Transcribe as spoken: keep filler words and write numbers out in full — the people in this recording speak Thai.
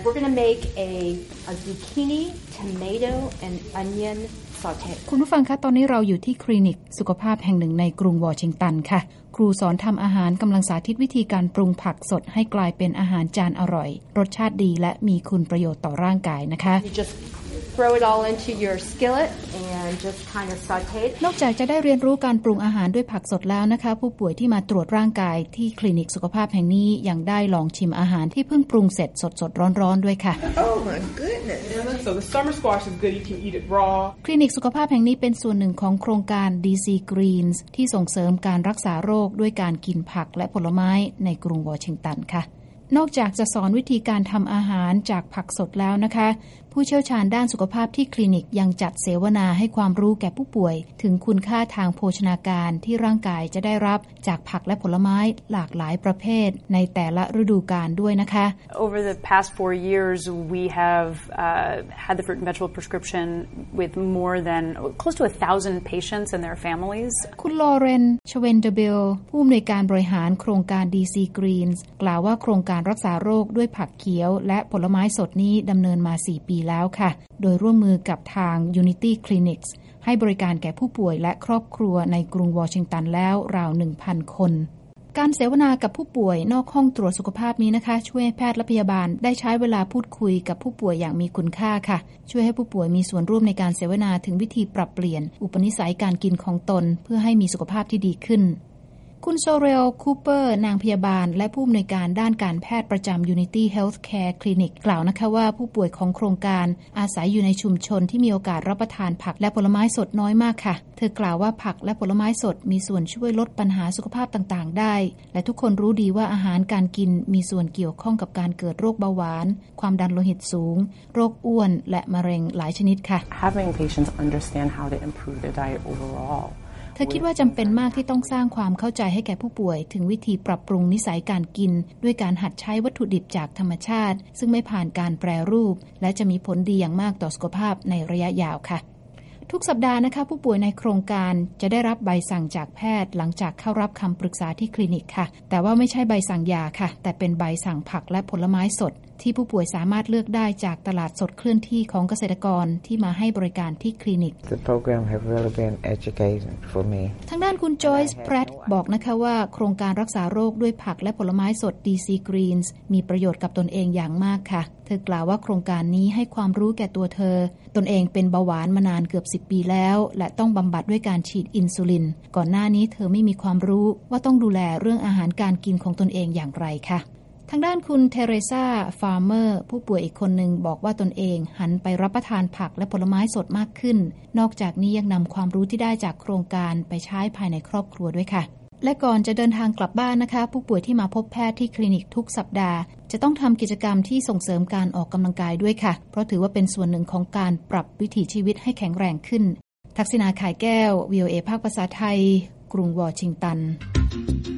we're going to make a a zucchini, tomato and onion saute. คุณผู้ฟังคะตอนนี้เราอยู่ที่คลินิกสุขภาพแห่งหนึ่งในกรุงวอชิงตันค่ะครูสอนทำอาหารกำลังสาธิตวิธีการปรุงผักสดให้กลายเป็นอาหารจานอร่อยรสชาติดีและมีคุณประโยชน์ต่อร่างกายนะคะ Throw it all into your skillet and just kind of saute. นอกจากจะได้เรียนรู้การปรุงอาหารด้วยผักสดแล้วนะคะผู้ป่วยที่มาตรวจร่างกายที่คลินิกสุขภาพแห่งนี้ยังได้ลองชิมอาหารที่เพิ่งปรุงเสร็จสดๆร้อนๆด้วยค่ะ Oh my goodness. So the summer squash is good. You can eat it raw. คลินิกสุขภาพแห่งนี้เป็นส่วนหนึ่งของโครงการ ดี ซี Greens ที่ส่งเสริมการรักษาโรคด้วยการกินผักและผลไม้ในกรุงวอชิงตันค่ะนอกจากจะสอนวิธีการทำอาหารจากผักสดแล้วนะคะผู้เชี่ยวชาญด้านสุขภาพที่คลินิกยังจัดเสวนาให้ความรู้แก่ผู้ป่วยถึงคุณค่าทางโภชนาการที่ร่างกายจะได้รับจากผักและผลไม้หลากหลายประเภทในแต่ละฤดูกาลด้วยนะคะ Over the past four years we have uh, had the fruit and vegetable prescription with more than close to a thousand patients and their families คุณลอเรนชเวนเดเบลผู้อำนวยการบริหารโครงการ ดี ซี Greens กล่าวว่าโครงการรักษาโรคด้วยผักเขียวและผลไม้สดนี้ดำเนินมาสี่ปีแล้วค่ะโดยร่วมมือกับทาง Unity Clinics ให้บริการแก่ผู้ป่วยและครอบครัวในกรุงวอชิงตันแล้วราว หนึ่งพัน คนการเสวนากับผู้ป่วยนอกห้องตรวจสุขภาพนี้นะคะช่วยให้แพทย์และพยาบาลได้ใช้เวลาพูดคุยกับผู้ป่วยอย่างมีคุณค่าค่ะช่วยให้ผู้ป่วยมีส่วนร่วมในการเสวนาถึงวิธีปรับเปลี่ยนอุปนิสัยการกินของตนเพื่อให้มีสุขภาพที่ดีขึ้นคุณโซเรลคูเปอร์นางพยาบาลและผู้อำนวยการด้านการแพทย์ประจำ Unity Healthcare Clinic กล่าวนะคะว่าผู้ป่วยของโครงการอาศัยอยู่ในชุมชนที่มีโอกาสรับประทานผักและผลไม้สดน้อยมากค่ะเธอกล่าวว่าผักและผลไม้สดมีส่วนช่วยลดปัญหาสุขภาพต่างๆได้และทุกคนรู้ดีว่าอาหารการกินมีส่วนเกี่ยวข้องกับการเกิดโรคเบาหวานความดันโลหิตสูงโรคอ้วนและมะเร็งหลายชนิดค่ะ Having patients understand how to improve their diet overall เธอคิดว่าจำเป็นมากที่ต้องสร้างความเข้าใจให้แก่ผู้ป่วยถึงวิธีปรับปรุงนิสัยการกินด้วยการหัดใช้วัตถุดิบจากธรรมชาติซึ่งไม่ผ่านการแปรรูปและจะมีผลดีอย่างมากต่อสุขภาพในระยะยาวค่ะทุกสัปดาห์นะคะผู้ป่วยในโครงการจะได้รับใบสั่งจากแพทย์หลังจากเข้ารับคำปรึกษาที่คลินิกค่ะแต่ว่าไม่ใช่ใบสั่งยาค่ะแต่เป็นใบสั่งผักและผลไม้สดที่ผู้ป่วยสามารถเลือกได้จากตลาดสดเคลื่อนที่ของเกษตรกรที่มาให้บริการที่คลินิก The program have really been educating for me ทางด้านคุณจอยส์แพรตบอกนะคะว่าโครงการรักษาโรคด้วยผักและผลไม้สด ดี ซี Greens มีประโยชน์กับตนเองอย่างมากค่ะเธอกล่าวว่าโครงการนี้ให้ความรู้แก่ตัวเธอตนเองเป็นเบาหวานมานานเกือบสิบปีแล้วและต้องบำบัดด้วยการฉีดอินซูลินก่อนหน้านี้เธอไม่มีความรู้ว่าต้องดูแลเรื่องอาหารการกินของตนเองอย่างไรค่ะทางด้านคุณเทเรซาฟาร์เมอร์ผู้ป่วยอีกคนหนึ่งบอกว่าตนเองหันไปรับประทานผักและผลไม้สดมากขึ้นนอกจากนี้ยังนำความรู้ที่ได้จากโครงการไปใช้ภายในครอบครัวด้วยค่ะและก่อนจะเดินทางกลับบ้านนะคะผู้ป่วยที่มาพบแพทย์ที่คลินิกทุกสัปดาห์จะต้องทำกิจกรรมที่ส่งเสริมการออกกำลังกายด้วยค่ะเพราะถือว่าเป็นส่วนหนึ่งของการปรับวิถีชีวิตให้แข็งแรงขึ้นทักษิณา ข่ายแก้ว วี โอ เอ ภาคภาษาไทยกรุงวอชิงตัน